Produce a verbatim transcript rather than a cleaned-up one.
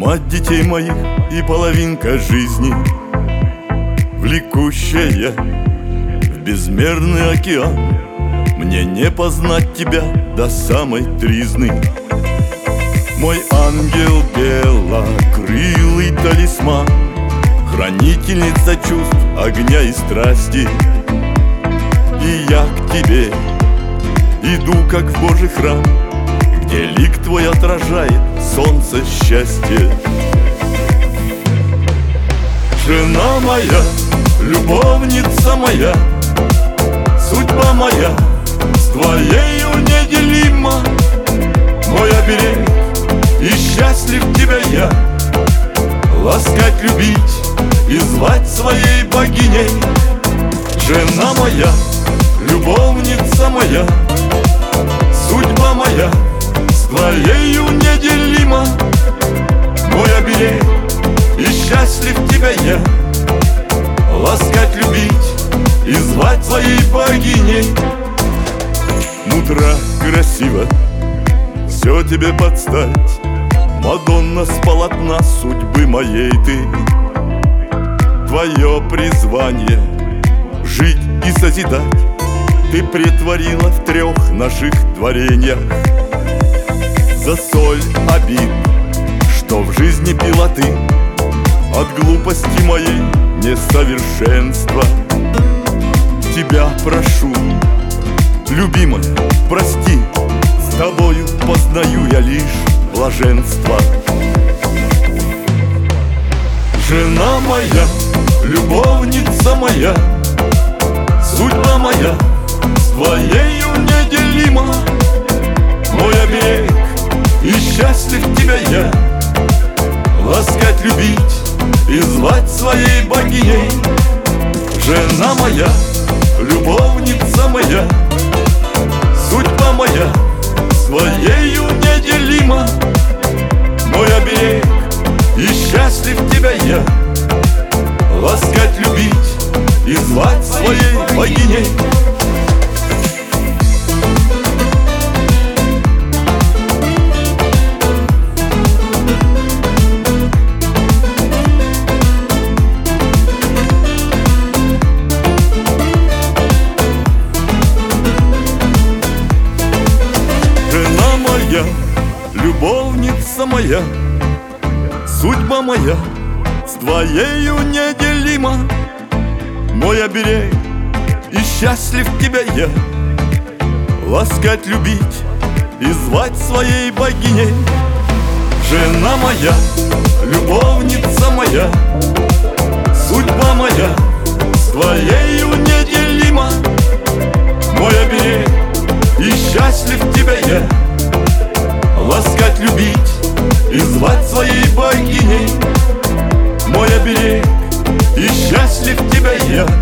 мать детей моих и половинка жизни, влекущая в безмерный океан. Мне не познать тебя до самой тризны. Мой ангел белокрылый талисман, хранительница чувств, огня и страсти. И я к тебе иду, как в Божий храм, где лик твой отражает солнце счастья. Жена моя, любовница моя, судьба моя с твоею неделима. Мой оберег, и счастлив тебя я, ласкать, любить и звать своей богиней. Жена моя, любовница моя, судьба моя с твоею неделима. Мой оберег, и счастлив тебя я, ласкать, любить и звать своей богиней. Мудра, красиво, все тебе подстать, Мадонна с полотна судьбы моей ты. Твое призвание — жить и созидать ты претворила в трех наших творениях. За соль обид, что в жизни пила ты, от глупости моей несовершенства. Тебя прошу, любимая, прости, с тобою познаю я лишь блаженство. Жена моя, любовница моя, судьба моя с твоею неделима. Мой оберег, и счастлив тебя я, ласкать, любить и звать своей богиней. Жена моя, любовница моя, судьба моя с твоею неделима. Мой оберег, и счастлив тебя я, ласкать, любить и звать своей богиней. Любовница моя, судьба моя с твоею неделима. Мой оберег, и счастлив тебя я, ласкать, любить и звать своей богиней. Жена моя, любовница моя, судьба моя с твоею неделима. Мой оберег, и счастлив тебя я, ласкать, любить и звать своей богиней. Мой оберег, и счастлив тебя я,